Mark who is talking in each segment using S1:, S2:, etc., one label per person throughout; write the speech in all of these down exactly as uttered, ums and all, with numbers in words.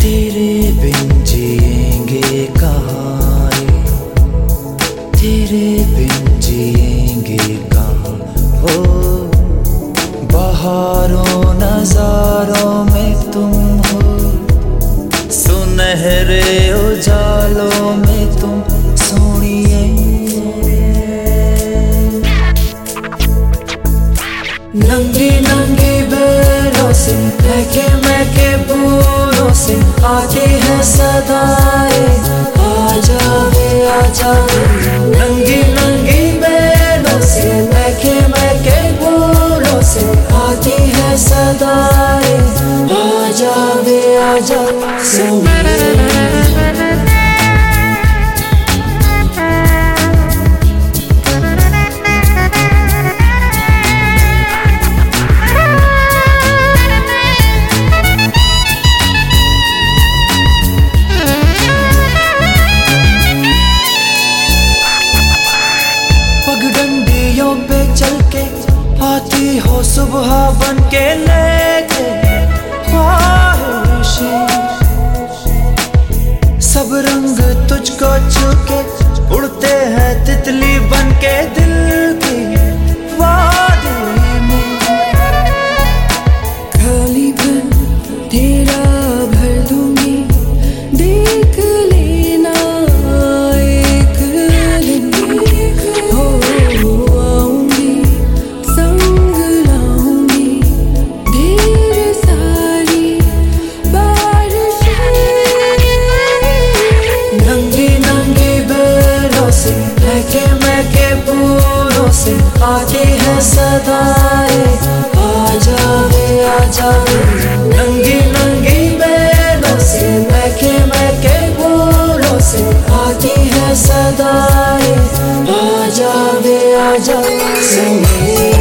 S1: तेरे बिन जिएंगे कहाँ रे, तेरे बिन जिएंगे कहाँ। हो बहारों नजारों में तुम हो, सुनहरे उजालों में तुम सोनिए। नंगी नंगी बेलों से महके महके फूलों से आती है सदाएं, आजा वे आजा वे। नंगी नंगी बेलों से महके महके फूलों से आती है सदाएं, आजा वे आजा सोनिए। पगडंडियों पे चल के आती हो सुबह बन के लेके ख्वाहिशें, सब रंग तुझको छूके उड़ते हैं तितली बन के दिल की वादी में।
S2: खाली पन तेरा भर दूंगी, देख लेना एक दिन हो आऊंगी, संग लाऊंगी ढेर सारी बारिशें।
S1: नंगी नंगी बेलों से महके महके फूलों से आती है सदाएं, आजा वे आजा वे। नंगी नंगी बेलों से महके महके फूलों से आती है सदाएं, आजा वे आजा सोनिए।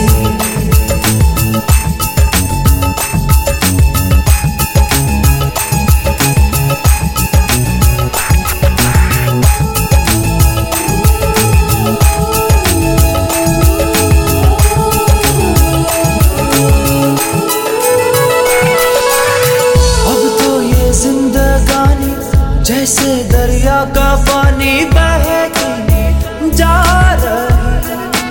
S1: जैसे दरिया का पानी बह के जा रही,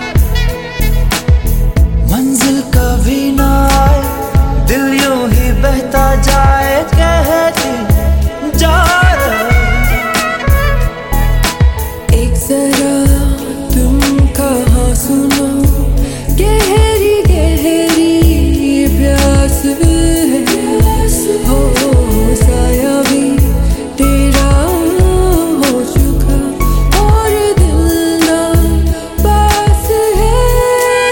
S1: मंजिल कभी ना आए, दिल यूं ही बहता जाए कहती जा रही।
S2: एक जरा तुम कहाँ सुनो, गहरी गहरी प्यास है, हो साया भी तेरा हो चुका और दिल ना पास है।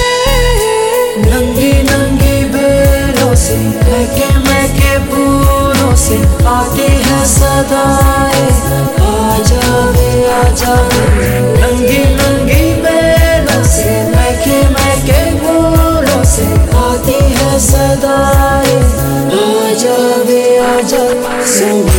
S1: नंगी नंगी बेलों से महके महके फूलों से आती है सदाएं, आजा वे आजा वे। नंगी नंगी बेलों से महके महके फूलों से आती है सदाएं, आजा वे आजा सोनिए।